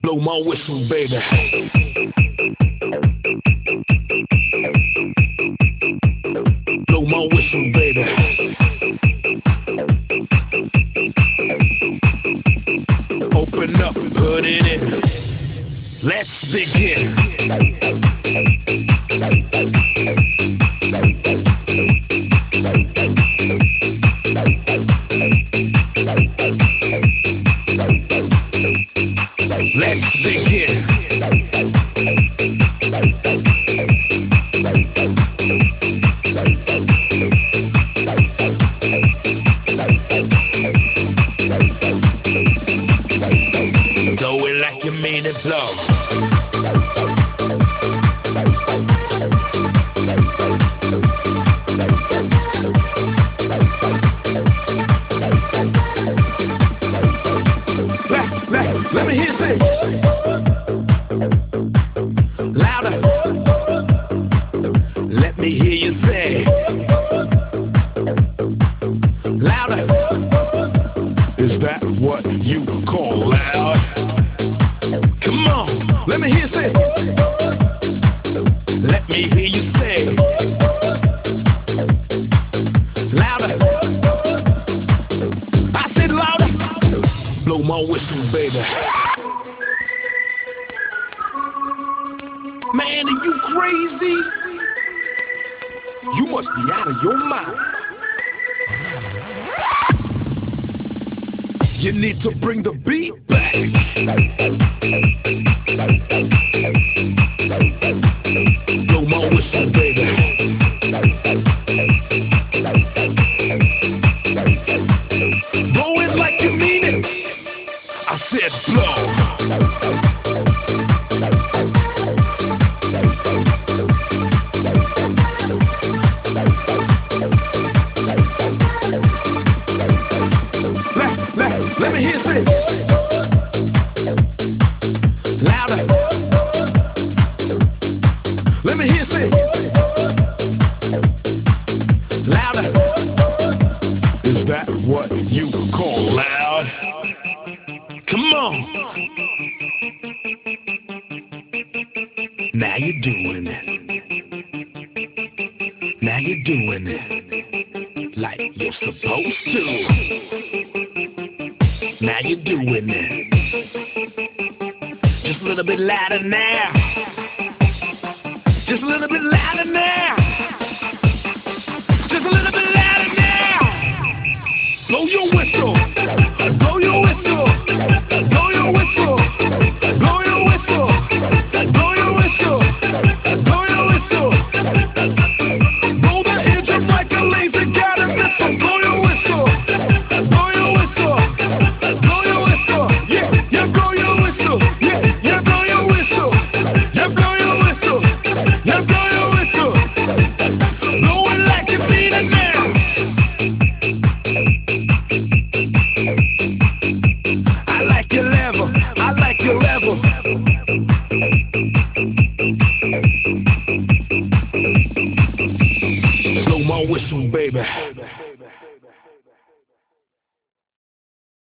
Blow my whistle, baby. Blow my whistle, baby. Open up, put it in. Let's begin. Let's begin. Do it like you mean it, blow. Let me hear you say louder. Let me hear you say louder. Is that what you call loud? Come on, let me hear you say. Let me hear you say louder. I said louder. Blow my whistle, baby. Man, are you crazy? You must be out of your mind. You need to bring the beat back. Blow my whistle, baby. Blow it like you mean it. I said blow. Let me hear you say louder. Let me hear you say louder. Is that what you call loud? Come on. Now you're doing it. Now you're doing it like you're supposed to. Now you're doing it. Just a little bit louder now. Just a little bit louder now. Just a little bit louder now. Blow your whistle. Blow your whistle. Blow your whistle. Blow your whistle. Blow your whistle. Blow your whistle. Blow the engine like a laser guided missile. Blow your whistle. Blow your whistle. Blow your whistle. Yeah, yeah, blow your whistle. Yeah, yeah, blow your whistle. Yeah, blow your whistle. Yeah, blow your whistle. Blow it like you mean it now. I like your level. I like your level. Blow my whistle, baby.